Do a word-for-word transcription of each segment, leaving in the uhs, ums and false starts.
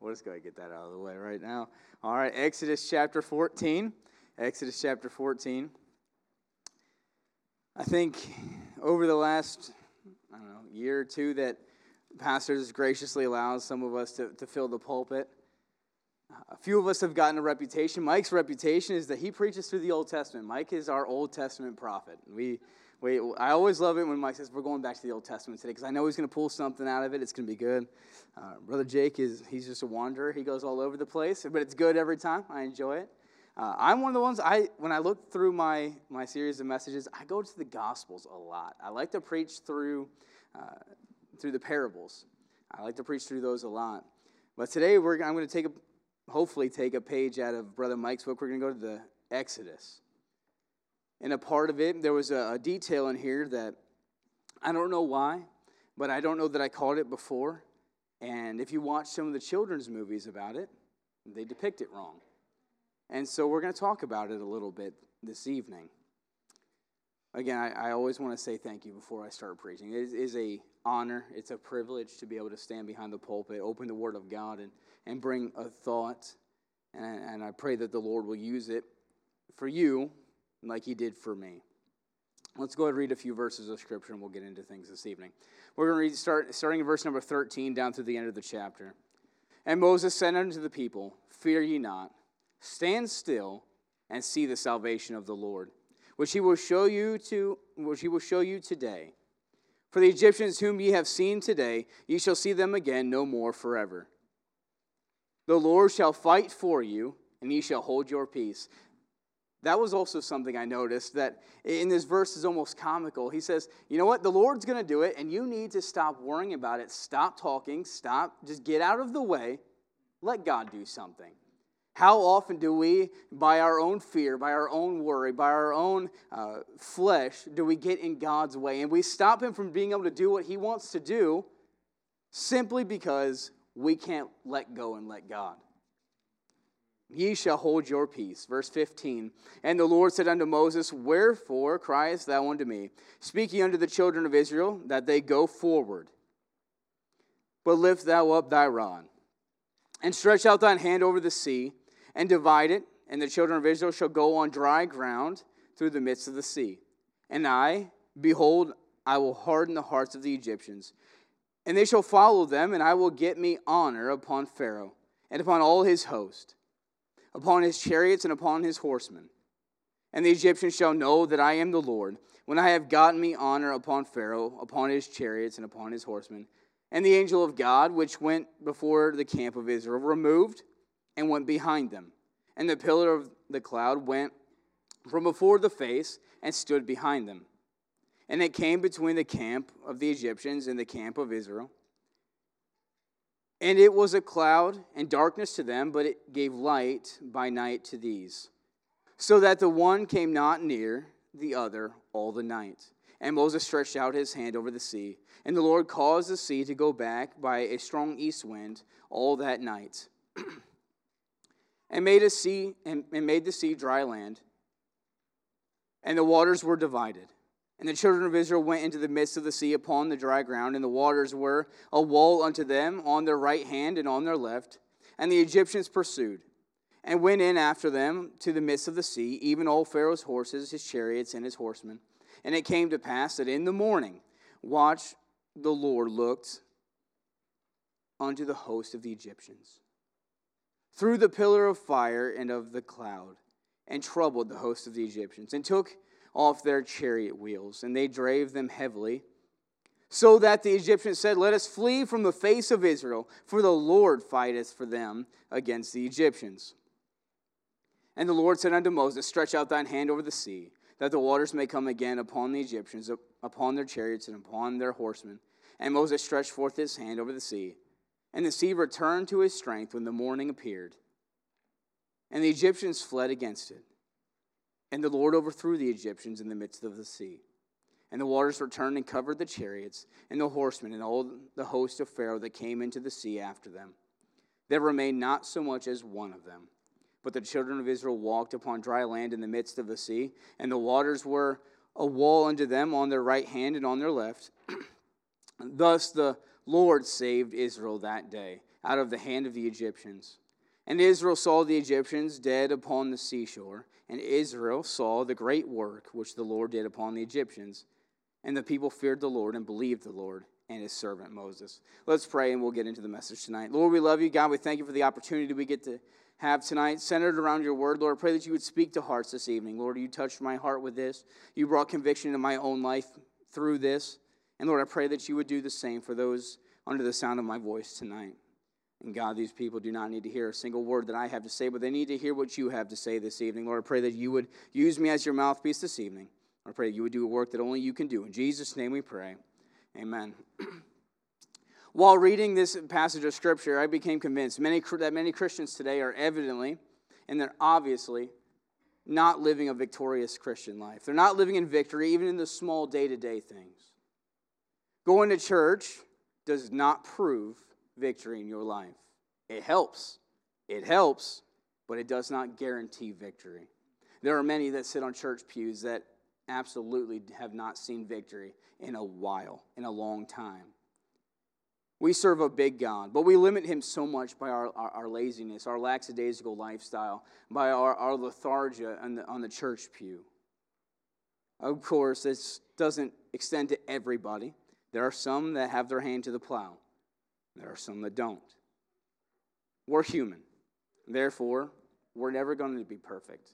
we'll just go ahead and get that out of the way right now. All right, Exodus chapter fourteen. Exodus chapter fourteen. I think over the last, I don't know, year or two that pastors graciously allows some of us to, to fill the pulpit. A few of us have gotten a reputation. Mike's reputation is that he preaches through the Old Testament. Mike is our Old Testament prophet. We, we, I always love it when Mike says, we're going back to the Old Testament today, because I know he's going to pull something out of it. It's going to be good. Uh, Brother Jake, is he's just a wanderer. He goes all over the place, but it's good every time. I enjoy it. Uh, I'm one of the ones, I when I look through my, my series of messages, I go to the Gospels a lot. I like to preach through, uh, through the parables. I like to preach through those a lot. But today, we're I'm going to take a hopefully take a page out of Brother Mike's book. We're going to go to the Exodus. And a part of it, there was a, a detail in here that I don't know why, but I don't know that I caught it before. And if you watch some of the children's movies about it, they depict it wrong. And so we're going to talk about it a little bit this evening. Again, I, I always want to say thank you before I start preaching. It is a honor, it's a privilege to be able to stand behind the pulpit, open the Word of God, and, and bring a thought. And, and I pray that the Lord will use it for you like He did for me. Let's go ahead and read a few verses of Scripture, and we'll get into things this evening. We're going to read start, starting in verse number thirteen down through the end of the chapter. And Moses said unto the people, Fear ye not, stand still, and see the salvation of the Lord, which he will show you to which he will show you today. For the Egyptians whom ye have seen today, ye shall see them again no more forever. The Lord shall fight for you, and ye shall hold your peace. That was also something I noticed, that in this verse is almost comical. He says, you know what, the Lord's going to do it, and you need to stop worrying about it. Stop talking, stop, just get out of the way. Let God do something. How often do we, by our own fear, by our own worry, by our own uh, flesh, do we get in God's way? And we stop Him from being able to do what He wants to do simply because we can't let go and let God. Ye shall hold your peace. Verse fifteen. And the Lord said unto Moses, Wherefore criest thou unto me? Speak ye unto the children of Israel, that they go forward. But lift thou up thy rod, and stretch out thine hand over the sea, and divide it, and the children of Israel shall go on dry ground through the midst of the sea. And I, behold, I will harden the hearts of the Egyptians, and they shall follow them, and I will get me honor upon Pharaoh, and upon all his host, upon his chariots and upon his horsemen. And the Egyptians shall know that I am the Lord, when I have gotten me honor upon Pharaoh, upon his chariots and upon his horsemen. And the angel of God, which went before the camp of Israel, removed and went behind them. And the pillar of the cloud went from before the face and stood behind them. And it came between the camp of the Egyptians and the camp of Israel. And it was a cloud and darkness to them, but it gave light by night to these, so that the one came not near the other all the night. And Moses stretched out his hand over the sea, and the Lord caused the sea to go back by a strong east wind all that night, and made a sea and, and made the sea dry land, and the waters were divided. And the children of Israel went into the midst of the sea upon the dry ground, and the waters were a wall unto them on their right hand and on their left. And the Egyptians pursued, and went in after them to the midst of the sea, even all Pharaoh's horses, his chariots, and his horsemen. And it came to pass that in the morning, watch, the Lord looked unto the host of the Egyptians through the pillar of fire and of the cloud, and troubled the host of the Egyptians, and took off their chariot wheels, and they drave them heavily, so that the Egyptians said, Let us flee from the face of Israel, for the Lord fighteth for them against the Egyptians. And the Lord said unto Moses, Stretch out thine hand over the sea, that the waters may come again upon the Egyptians, upon their chariots, and upon their horsemen. And Moses stretched forth his hand over the sea, and the sea returned to his strength when the morning appeared. And the Egyptians fled against it. And the Lord overthrew the Egyptians in the midst of the sea. And the waters returned and covered the chariots and the horsemen and all the host of Pharaoh that came into the sea after them. There remained not so much as one of them. But the children of Israel walked upon dry land in the midst of the sea, and the waters were a wall unto them on their right hand and on their left. Thus the Lord saved Israel that day, out of the hand of the Egyptians. And Israel saw the Egyptians dead upon the seashore, and Israel saw the great work which the Lord did upon the Egyptians. And the people feared the Lord and believed the Lord and his servant Moses. Let's pray and we'll get into the message tonight. Lord, we love you. God, we thank you for the opportunity we get to have tonight, centered around your word. Lord, I pray that you would speak to hearts this evening. Lord, you touched my heart with this. You brought conviction into my own life through this. And Lord, I pray that you would do the same for those under the sound of my voice tonight. And God, these people do not need to hear a single word that I have to say, but they need to hear what you have to say this evening. Lord, I pray that you would use me as your mouthpiece this evening. I pray that you would do a work that only you can do. In Jesus' name we pray. Amen. While reading this passage of Scripture, I became convinced many, that many Christians today are evidently, and they're obviously, not living a victorious Christian life. They're not living in victory, even in the small day-to-day things. Going to church does not prove victory in your life. It helps. It helps, but it does not guarantee victory. There are many that sit on church pews that absolutely have not seen victory in a while, in a long time. We serve a big God, but we limit him so much by our, our, our laziness, our lackadaisical lifestyle, by our, our lethargia on the, on the church pew. Of course, this doesn't extend to everybody. There are some that have their hand to the plow. There are some that don't. We're human. Therefore, we're never going to be perfect.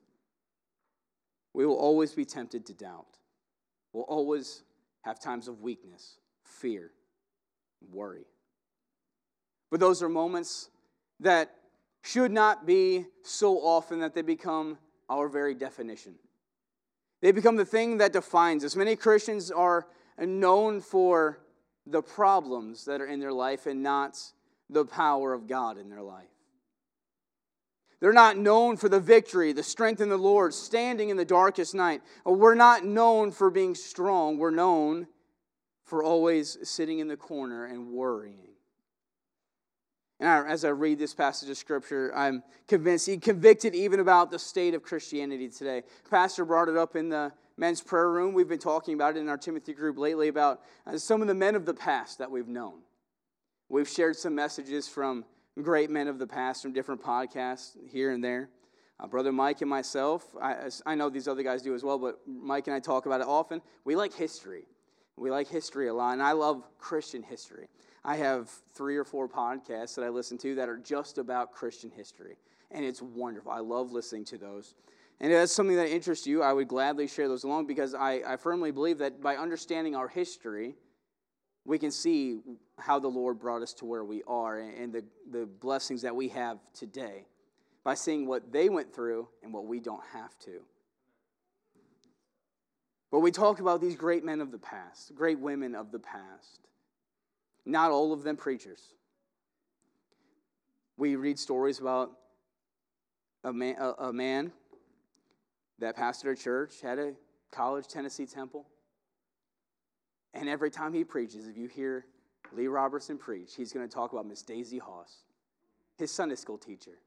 We will always be tempted to doubt. We'll always have times of weakness, fear, worry. But those are moments that should not be so often that they become our very definition. They become the thing that defines us. Many Christians are known for the problems that are in their life and not the power of God in their life. They're not known for the victory, the strength in the Lord, standing in the darkest night. We're not known for being strong. We're known for always sitting in the corner and worrying. And I, as I read this passage of Scripture, I'm convinced, he convicted even about the state of Christianity today. Pastor brought it up in the men's prayer room. We've been talking about it in our Timothy group lately about uh, some of the men of the past that we've known. We've shared some messages from great men of the past from different podcasts here and there. Uh, Brother Mike and myself, I, I know these other guys do as well, but Mike and I talk about it often. We like history. We like history a lot, and I love Christian history. I have three or four podcasts that I listen to that are just about Christian history, and it's wonderful. I love listening to those. And if that's something that interests you, I would gladly share those along because I, I firmly believe that by understanding our history, we can see how the Lord brought us to where we are and the, the blessings that we have today by seeing what they went through and what we don't have to. But we talk about these great men of the past, great women of the past. Not all of them preachers. We read stories about a man, a, a man that pastored a church, had a college Tennessee Temple. And every time he preaches, if you hear Lee Robertson preach, he's going to talk about Miss Daisy Haas, his Sunday school teacher.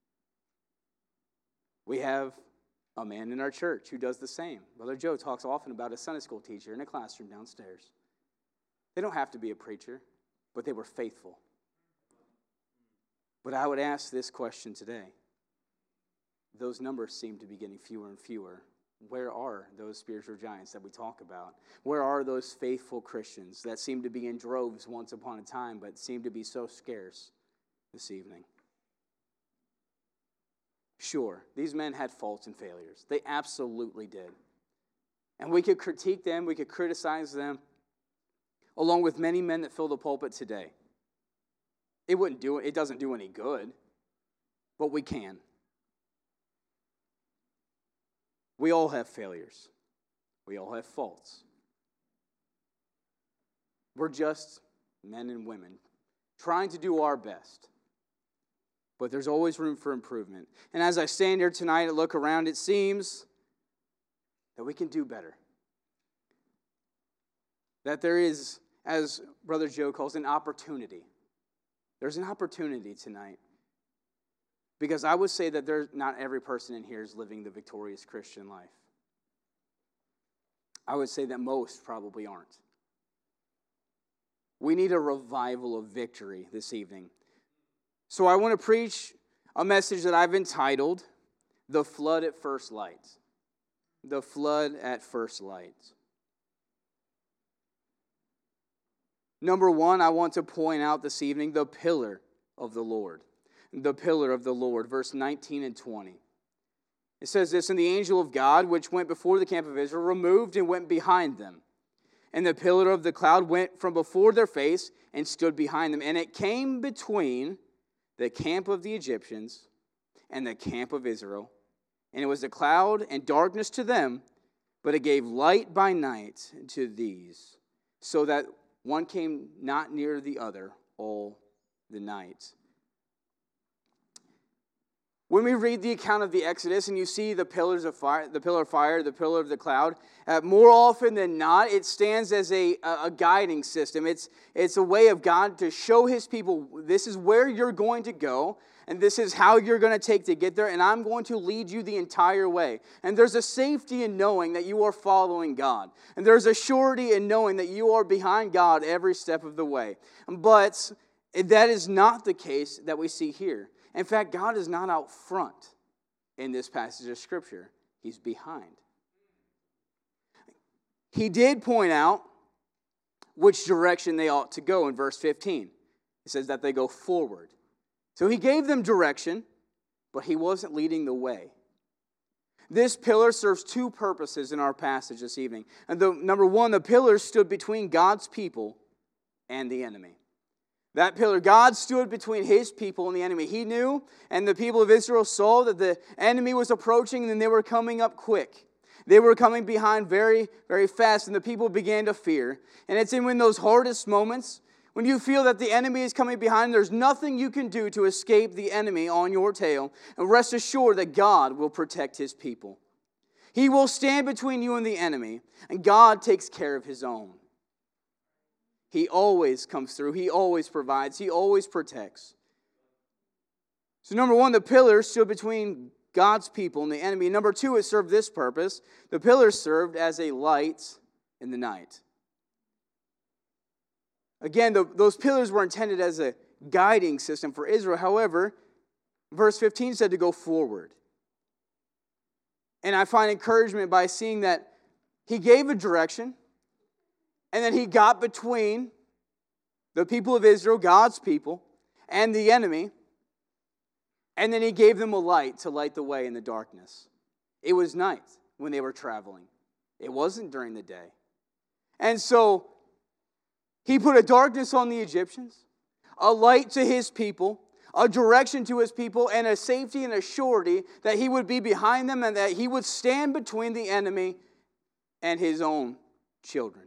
We have a man in our church who does the same. Brother Joe talks often about a Sunday school teacher in a classroom downstairs. They don't have to be a preacher, but they were faithful. But I would ask this question today. Those numbers seem to be getting fewer and fewer. Where are those spiritual giants that we talk about? Where are those faithful Christians that seem to be in droves once upon a time, but seem to be so scarce this evening? Sure, these men had faults and failures. They absolutely did. And we could critique them, we could criticize them, along with many men that fill the pulpit today. It wouldn't do it doesn't do any good, but we can. We all have failures. We all have faults. We're just men and women trying to do our best. But there's always room for improvement. And as I stand here tonight and look around, it seems that we can do better. That there is, as Brother Joe calls, an opportunity. There's an opportunity tonight. Because I would say that there's not every person in here is living the victorious Christian life. I would say that most probably aren't. We need a revival of victory this evening. So I want to preach a message that I've entitled, The Flood at First Light. The Flood at First Light. Number one, I want to point out this evening the pillar of the Lord. The pillar of the Lord, verse nineteen and twenty. It says this, and the angel of God, which went before the camp of Israel, removed and went behind them. And the pillar of the cloud went from before their face and stood behind them. And it came between the camp of the Egyptians and the camp of Israel. And it was a cloud and darkness to them, but it gave light by night to these, so that one came not near the other all the night. When we read the account of the Exodus and you see the pillars of fire, the pillar of fire, the pillar of the cloud, uh, more often than not, it stands as a, a guiding system. It's, it's a way of God to show his people, this is where you're going to go, and this is how you're going to take to get there, and I'm going to lead you the entire way. And there's a safety in knowing that you are following God. And there's a surety in knowing that you are behind God every step of the way. But that is not the case that we see here. In fact, God is not out front in this passage of Scripture. He's behind. He did point out which direction they ought to go in verse fifteen. It says that they go forward. So he gave them direction, but he wasn't leading the way. This pillar serves two purposes in our passage this evening. And the, number one, the pillar stood between God's people and the enemy. That pillar, God stood between his people and the enemy. He knew, and the people of Israel saw that the enemy was approaching, and they were coming up quick. They were coming behind very, very fast, and the people began to fear. And it's in when those hardest moments, when you feel that the enemy is coming behind, there's nothing you can do to escape the enemy on your tail. And rest assured that God will protect his people. He will stand between you and the enemy, and God takes care of his own. He always comes through. He always provides. He always protects. So number one, the pillar stood between God's people and the enemy. Number two, it served this purpose. The pillar served as a light in the night. Again, the, those pillars were intended as a guiding system for Israel. However, verse fifteen said to go forward. And I find encouragement by seeing that he gave a direction, and then he got between the people of Israel, God's people, and the enemy. And then he gave them a light to light the way in the darkness. It was night when they were traveling. It wasn't during the day. And so he put a darkness on the Egyptians, a light to his people, a direction to his people, and a safety and a surety that he would be behind them and that he would stand between the enemy and his own children.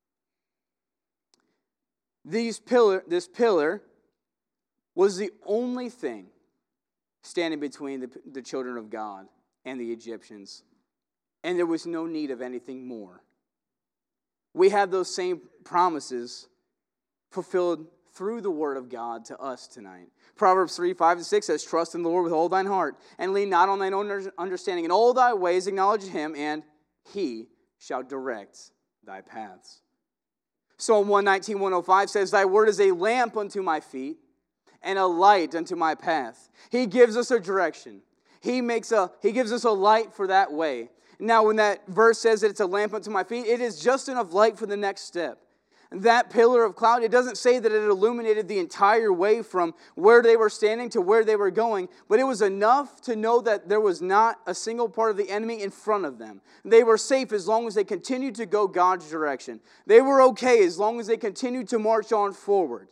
These pillar, this pillar was the only thing standing between the, the children of God and the Egyptians. And there was no need of anything more. We have those same promises fulfilled through the Word of God to us tonight. Proverbs three, five, and six says, trust in the Lord with all thine heart, and lean not on thine own understanding. In all thy ways acknowledge him, and he shall direct thy paths. Psalm one nineteen, one oh five says, thy word is a lamp unto my feet and a light unto my path. He gives us a direction. He makes a he gives us a light for that way. Now, when that verse says that it's a lamp unto my feet, it is just enough light for the next step. That pillar of cloud, it doesn't say that it illuminated the entire way from where they were standing to where they were going, but it was enough to know that there was not a single part of the enemy in front of them. They were safe as long as they continued to go God's direction. They were okay as long as they continued to march on forward.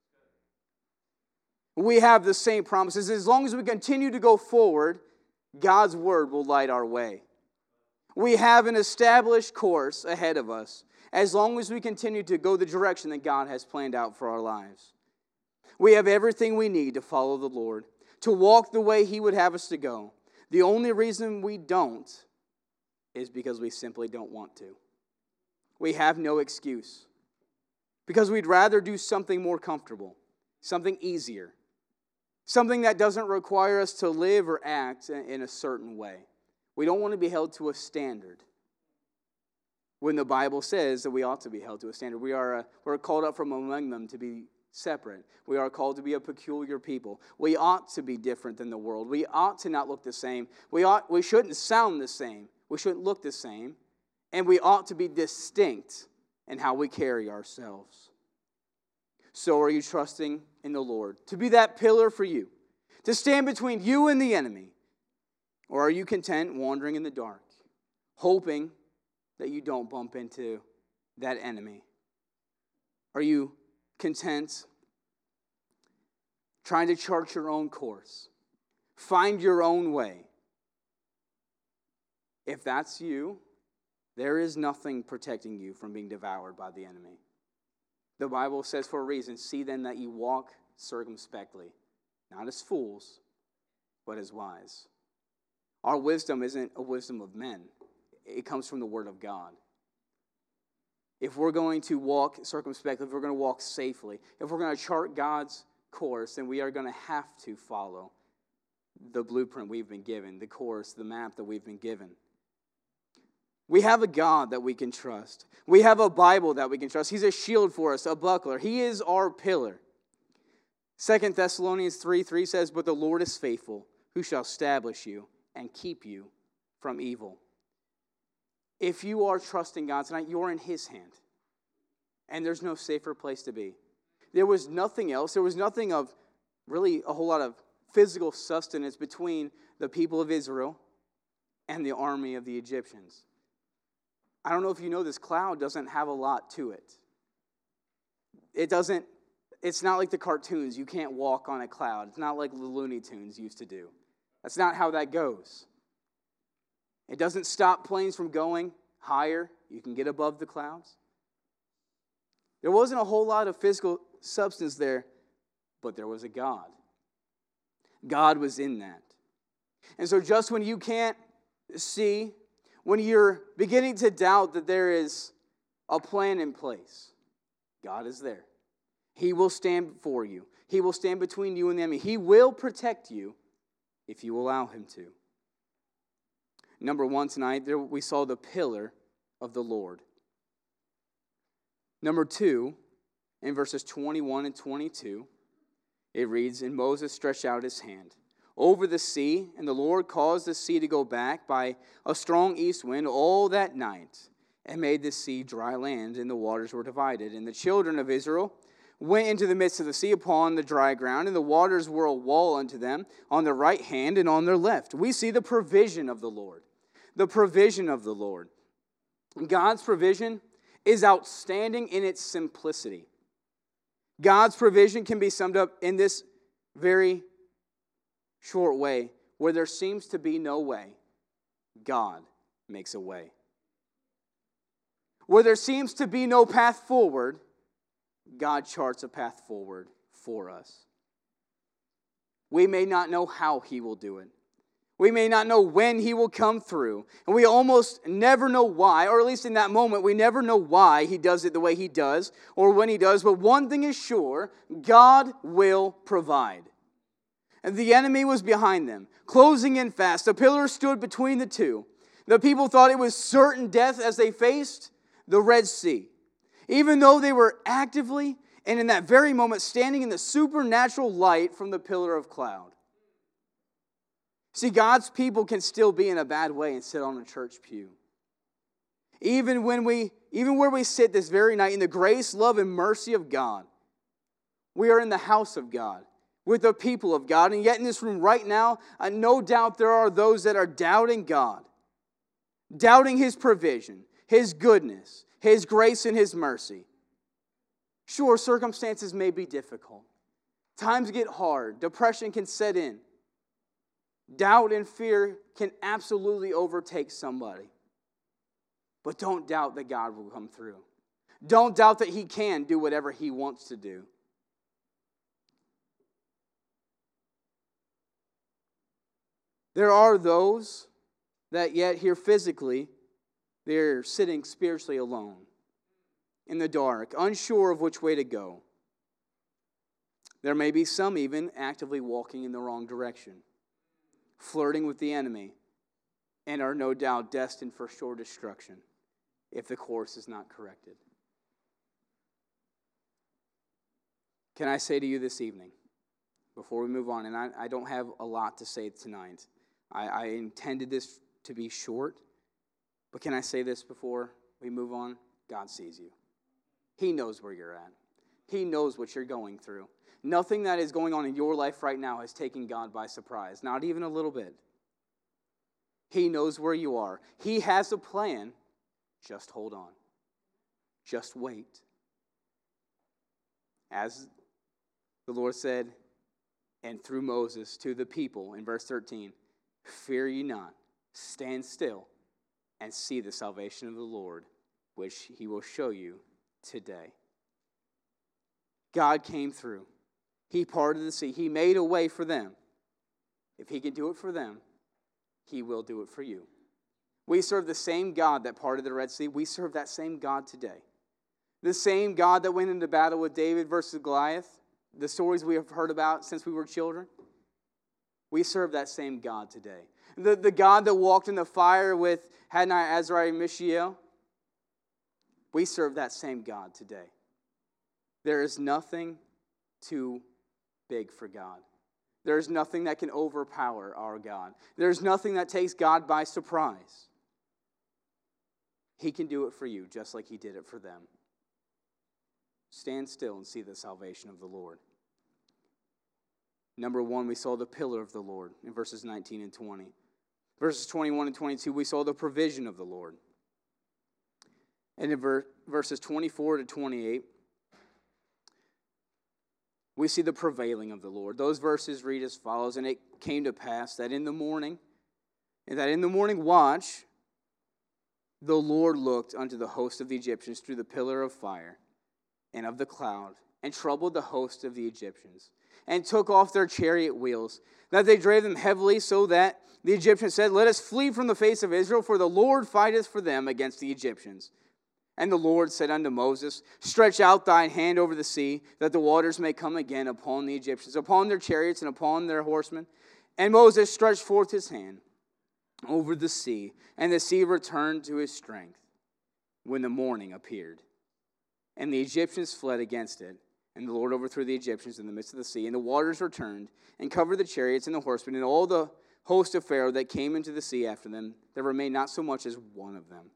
We have the same promises. As long as we continue to go forward, God's word will light our way. We have an established course ahead of us as long as we continue to go the direction that God has planned out for our lives. We have everything we need to follow the Lord, to walk the way He would have us to go. The only reason we don't is because we simply don't want to. We have no excuse. Because we'd rather do something more comfortable, something easier, something that doesn't require us to live or act in a certain way. We don't want to be held to a standard when the Bible says that we ought to be held to a standard. We are uh, we're called up from among them to be separate. We are called to be a peculiar people. We ought to be different than the world. We ought to not look the same. We ought we shouldn't sound the same. We shouldn't look the same. And we ought to be distinct in how we carry ourselves. So are you trusting in the Lord to be that pillar for you, to stand between you and the enemy? Or are you content wandering in the dark, hoping that you don't bump into that enemy? Are you content trying to chart your own course, find your own way? If that's you, there is nothing protecting you from being devoured by the enemy. The Bible says for a reason, see then that you walk circumspectly, not as fools, but as wise. Our wisdom isn't a wisdom of men. It comes from the Word of God. If we're going to walk circumspectly, if we're going to walk safely, if we're going to chart God's course, then we are going to have to follow the blueprint we've been given, the course, the map that we've been given. We have a God that we can trust. We have a Bible that we can trust. He's a shield for us, a buckler. He is our pillar. Second Thessalonians three three says, but the Lord is faithful, who shall establish you and keep you from evil. If you are trusting God tonight, you're in His hand. And there's no safer place to be. There was nothing else. There was nothing of really a whole lot of physical sustenance between the people of Israel and the army of the Egyptians. I don't know if you know, this cloud doesn't have a lot to it. It doesn't, it's not like the cartoons. You can't walk on a cloud. It's not like the Looney Tunes used to do. That's not how that goes. It doesn't stop planes from going higher. You can get above the clouds. There wasn't a whole lot of physical substance there, but there was a God. God was in that. And so just when you can't see, when you're beginning to doubt that there is a plan in place, God is there. He will stand for you. He will stand between you and the enemy. He will protect you if you allow Him to. Number one tonight, there we saw the pillar of the Lord. Number two, in verses twenty-one and twenty-two, it reads, and Moses stretched out his hand over the sea, and the Lord caused the sea to go back by a strong east wind all that night, and made the sea dry land, and the waters were divided. And the children of Israel went into the midst of the sea upon the dry ground, and the waters were a wall unto them on their right hand and on their left. We see the provision of the Lord. The provision of the Lord. God's provision is outstanding in its simplicity. God's provision can be summed up in this very short way. Where there seems to be no way, God makes a way. Where there seems to be no path forward, God charts a path forward for us. We may not know how He will do it. We may not know when He will come through. And we almost never know why, or at least in that moment, we never know why He does it the way He does, or when He does. But one thing is sure, God will provide. And the enemy was behind them, closing in fast. A pillar stood between the two. The people thought it was certain death as they faced the Red Sea. Even though they were actively and in that very moment standing in the supernatural light from the pillar of cloud. See, God's people can still be in a bad way and sit on a church pew. Even when we, even where we sit this very night in the grace, love, and mercy of God, we are in the house of God with the people of God. And yet in this room right now, uh, no doubt there are those that are doubting God, doubting His provision, His goodness, His grace, and His mercy. Sure, circumstances may be difficult. Times get hard. Depression can set in. Doubt and fear can absolutely overtake somebody. But don't doubt that God will come through. Don't doubt that He can do whatever He wants to do. There are those that yet here physically, they're sitting spiritually alone, in the dark, unsure of which way to go. There may be some even actively walking in the wrong direction, flirting with the enemy, and are no doubt destined for sure destruction if the course is not corrected. Can I say to you this evening, before we move on, and I, I don't have a lot to say tonight. I, I intended this to be short, but can I say this before we move on? God sees you. He knows where you're at. He knows what you're going through. Nothing that is going on in your life right now has taken God by surprise, not even a little bit. He knows where you are. He has a plan. Just hold on. Just wait. As the Lord said, and through Moses to the people in verse thirteen, fear ye not, stand still, and see the salvation of the Lord, which he will show you today. God came through. He parted the sea. He made a way for them. If he can do it for them, he will do it for you. We serve the same God that parted the Red Sea. We serve that same God today. The same God that went into battle with David versus Goliath, the stories we have heard about since we were children. We serve that same God today. The, the God that walked in the fire with Hananiah, Azariah, and Mishael. We serve that same God today. There is nothing too big for God. There is nothing that can overpower our God. There is nothing that takes God by surprise. He can do it for you just like he did it for them. Stand still and see the salvation of the Lord. Number one, we saw the pillar of the Lord in verses nineteen and twenty. Verses twenty-one and twenty-two, we saw the provision of the Lord. And in ver- verses twenty-four to twenty-eight, we see the prevailing of the Lord. Those verses read as follows, and it came to pass that in the morning, and that in the morning watch, the Lord looked unto the host of the Egyptians through the pillar of fire and of the cloud, and troubled the host of the Egyptians, and took off their chariot wheels, that they drave them heavily, so that the Egyptians said, let us flee from the face of Israel, for the Lord fighteth for them against the Egyptians. And the Lord said unto Moses, stretch out thine hand over the sea, that the waters may come again upon the Egyptians, upon their chariots and upon their horsemen. And Moses stretched forth his hand over the sea, and the sea returned to his strength when the morning appeared. And the Egyptians fled against it, and the Lord overthrew the Egyptians in the midst of the sea, and the waters returned and covered the chariots and the horsemen, and all the host of Pharaoh that came into the sea after them. There remained not so much as one of them.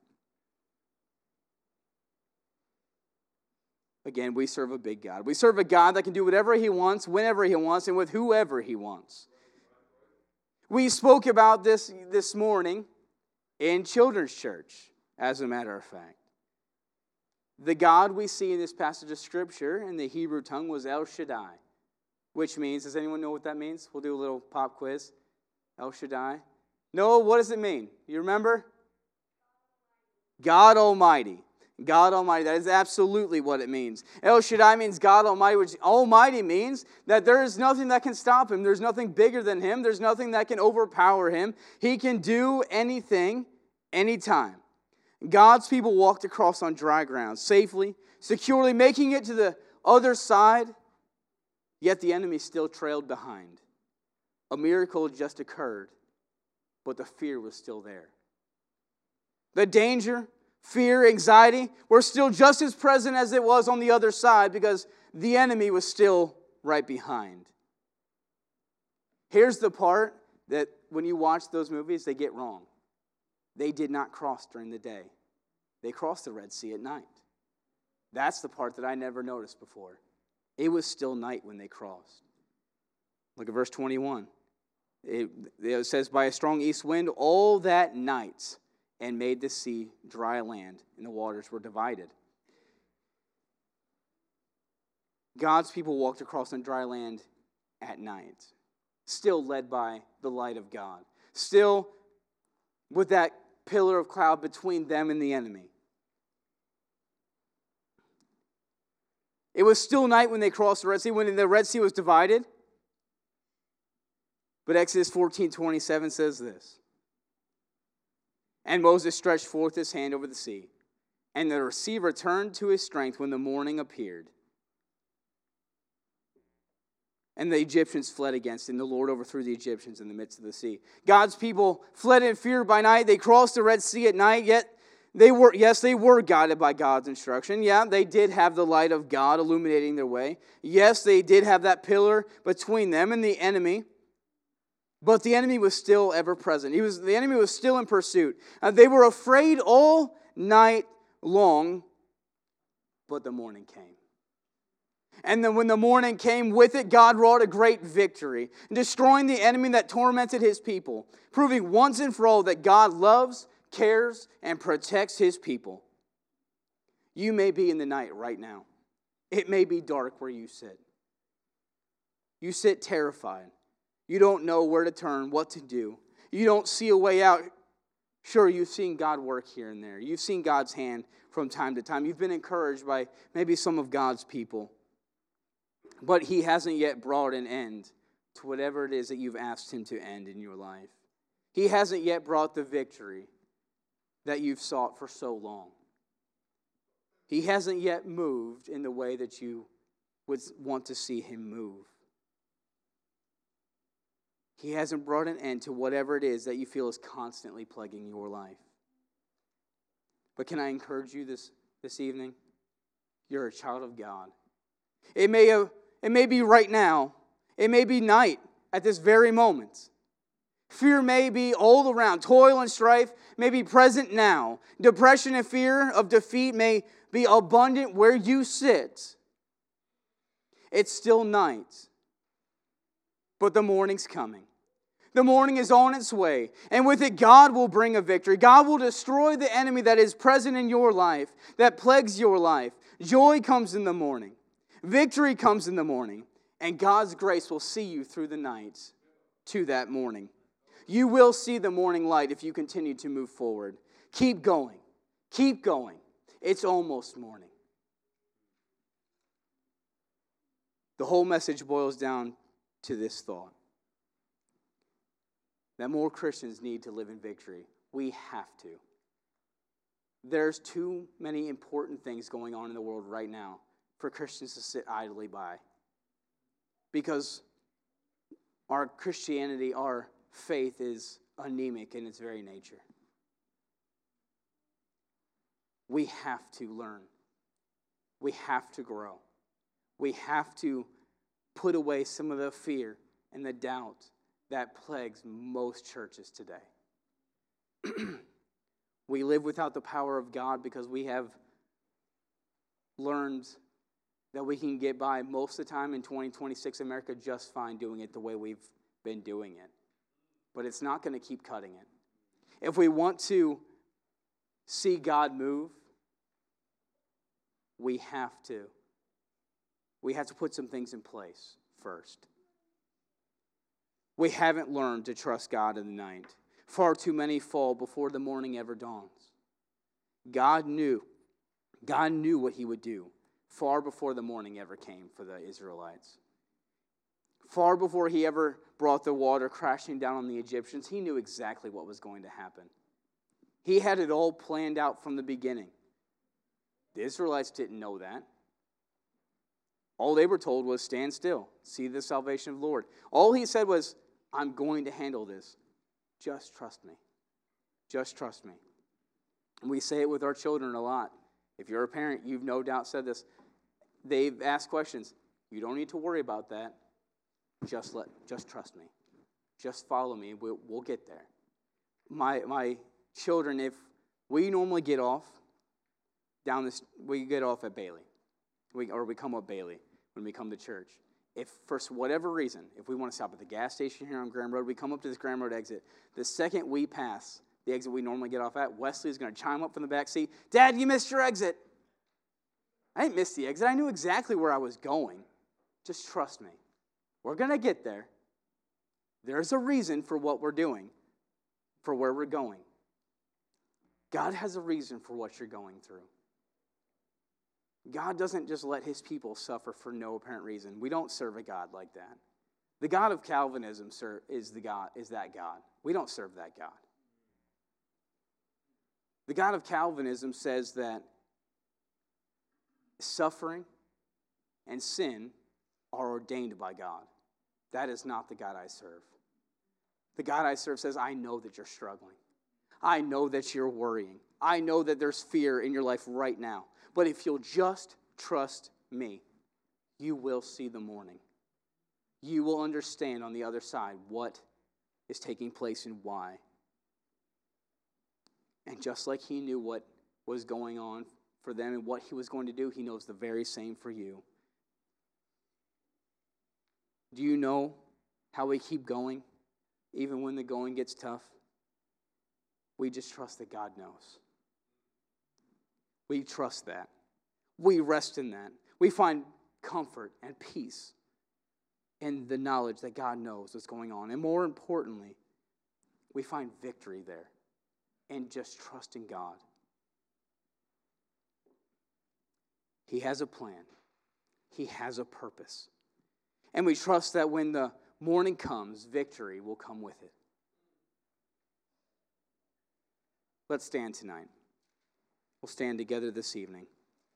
Again, we serve a big God. We serve a God that can do whatever he wants, whenever he wants, and with whoever he wants. We spoke about this this morning in children's church, as a matter of fact. The God we see in this passage of Scripture in the Hebrew tongue was El Shaddai, which means, does anyone know what that means? We'll do a little pop quiz. El Shaddai. No, what does it mean? You remember? God Almighty. God Almighty. That is absolutely what it means. El Shaddai means God Almighty, which Almighty means that there is nothing that can stop him. There's nothing bigger than him. There's nothing that can overpower him. He can do anything, anytime. God's people walked across on dry ground, safely, securely, making it to the other side, yet the enemy still trailed behind. A miracle had just occurred, but the fear was still there. The danger, fear, anxiety were still just as present as it was on the other side because the enemy was still right behind. Here's the part that when you watch those movies, they get wrong. They did not cross during the day. They crossed the Red Sea at night. That's the part that I never noticed before. It was still night when they crossed. Look at verse twenty-one. It, it says, by a strong east wind all that night, and made the sea dry land, and the waters were divided. God's people walked across on dry land at night, still led by the light of God, still with that pillar of cloud between them and the enemy. It was still night when they crossed the Red Sea, when the Red Sea was divided. But Exodus fourteen twenty-seven says this. And Moses stretched forth his hand over the sea, and the sea returned to his strength when the morning appeared. And the Egyptians fled against him. The Lord overthrew the Egyptians in the midst of the sea. God's people fled in fear by night. They crossed the Red Sea at night, yet They were, yes, they were guided by God's instruction. Yeah, they did have the light of God illuminating their way. Yes, they did have that pillar between them and the enemy. But the enemy was still ever present. He was, the enemy was still in pursuit. Uh, they were afraid all night long, but the morning came. And then when the morning came with it, God wrought a great victory, destroying the enemy that tormented his people, proving once and for all that God loves, cares, and protects his people. You may be in the night right now. It may be dark where you sit. You sit terrified. You don't know where to turn, what to do. You don't see a way out. Sure, you've seen God work here and there. You've seen God's hand from time to time. You've been encouraged by maybe some of God's people. But he hasn't yet brought an end to whatever it is that you've asked him to end in your life. He hasn't yet brought the victory that you've sought for so long. He hasn't yet moved in the way that you would want to see him move. He hasn't brought an end to whatever it is that you feel is constantly plaguing your life. But can I encourage you this, this evening? You're a child of God. It may have, it may be right now. It may be night at this very moment. Fear may be all around. Toil and strife may be present now. Depression and fear of defeat may be abundant where you sit. It's still night, but the morning's coming. The morning is on its way, and with it, God will bring a victory. God will destroy the enemy that is present in your life, that plagues your life. Joy comes in the morning. Victory comes in the morning, and God's grace will see you through the night to that morning. You will see the morning light if you continue to move forward. Keep going. Keep going. It's almost morning. The whole message boils down to this thought: that more Christians need to live in victory. We have to. There's too many important things going on in the world right now for Christians to sit idly by. Because our Christianity, our faith is anemic in its very nature. We have to learn. We have to grow. We have to put away some of the fear and the doubt that plagues most churches today. We live without the power of God because we have learned that we can get by most of the time in twenty twenty-six America just fine doing it the way we've been doing it. But it's not going to keep cutting it. If we want to see God move, we have to. We have to put some things in place first. We haven't learned to trust God in the night. Far too many fall before the morning ever dawns. God knew. God knew what he would do far before the morning ever came for the Israelites. Far before he ever brought the water crashing down on the Egyptians, he knew exactly what was going to happen. He had it all planned out from the beginning. The Israelites didn't know that. All they were told was, stand still, see the salvation of the Lord. All he said was, I'm going to handle this. Just trust me. Just trust me. And we say it with our children a lot. If you're a parent, you've no doubt said this. They've asked questions. You don't need to worry about that. Just let, just trust me. Just follow me. We'll, we'll get there. My my children, if we normally get off down this, we get off at Bailey, we or we come up Bailey when we come to church. If for whatever reason, if we want to stop at the gas station here on Graham Road, we come up to this Graham Road exit. The second we pass the exit we normally get off at, Wesley is going to chime up from the back seat. Dad, you missed your exit. I didn't miss the exit. I knew exactly where I was going. Just trust me. We're going to get there. There's a reason for what we're doing, for where we're going. God has a reason for what you're going through. God doesn't just let his people suffer for no apparent reason. We don't serve a God like that. The God of Calvinism is the God, is that God. We don't serve that God. The God of Calvinism says that suffering and sin are ordained by God. That is not the God I serve. The God I serve says, I know that you're struggling. I know that you're worrying. I know that there's fear in your life right now. But if you'll just trust me, you will see the morning. You will understand on the other side what is taking place and why. And just like he knew what was going on for them and what he was going to do, he knows the very same for you. Do you know how we keep going, even when the going gets tough? We just trust that God knows. We trust that. We rest in that. We find comfort and peace in the knowledge that God knows what's going on. And more importantly, we find victory there in just trusting God. He has a plan. He has a purpose. And we trust that when the morning comes, victory will come with it. Let's stand tonight. We'll stand together this evening.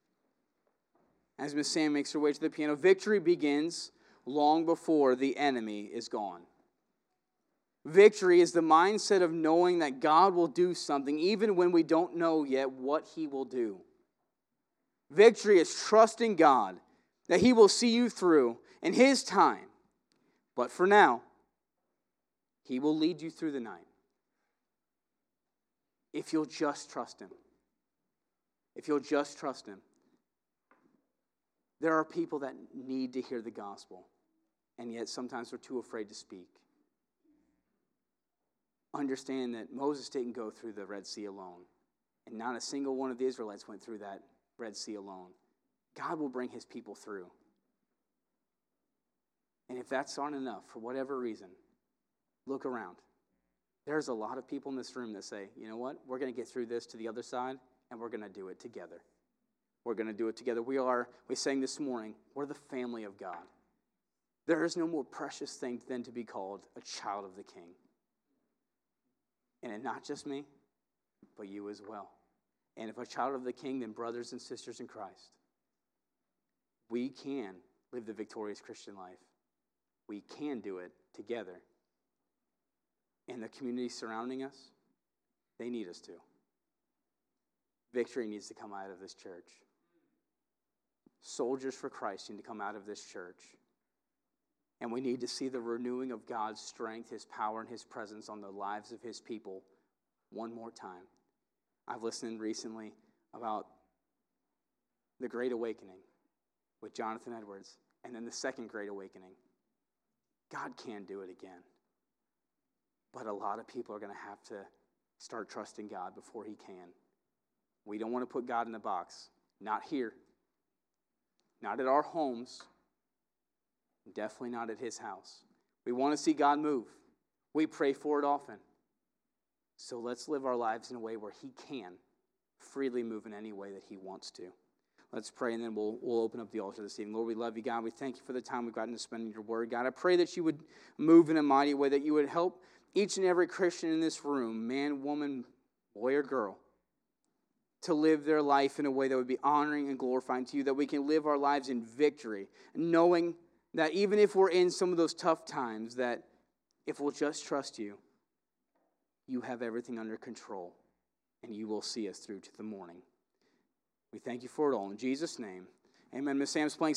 As Miss Sam makes her way to the piano, victory begins long before the enemy is gone. Victory is the mindset of knowing that God will do something even when we don't know yet what he will do. Victory is trusting God that he will see you through in his time. But for now, he will lead you through the night. If you'll just trust him. If you'll just trust him. There are people that need to hear the gospel, and yet sometimes we're too afraid to speak. Understand that Moses didn't go through the Red Sea alone, and not a single one of the Israelites went through that Red Sea alone. God will bring his people through. And if that's not enough, for whatever reason, look around. There's a lot of people in this room that say, you know what, we're going to get through this to the other side, and we're going to do it together. We're going to do it together. We are, we sang this morning, we're the family of God. There is no more precious thing than to be called a child of the King. And it not just me, but you as well. And if a child of the King, then brothers and sisters in Christ, we can live the victorious Christian life. We can do it together. And the community surrounding us, they need us to. Victory needs to come out of this church. Soldiers for Christ need to come out of this church. And we need to see the renewing of God's strength, his power, and his presence on the lives of his people one more time. I've listened recently about the Great Awakening with Jonathan Edwards, and then the Second Great Awakening. God can do it again. But a lot of people are going to have to start trusting God before he can. We don't want to put God in a box. Not here. Not at our homes. Definitely not at his house. We want to see God move. We pray for it often. So let's live our lives in a way where he can freely move in any way that he wants to. Let's pray, and then we'll, we'll open up the altar this evening. Lord, we love you, God. We thank you for the time we've gotten to spend in your word. God, I pray that you would move in a mighty way, that you would help each and every Christian in this room, man, woman, boy, or girl, to live their life in a way that would be honoring and glorifying to you, that we can live our lives in victory, knowing that even if we're in some of those tough times, that if we'll just trust you, you have everything under control, and you will see us through to the morning. We thank you for it all. In Jesus' name, amen. Miss Sam's playing.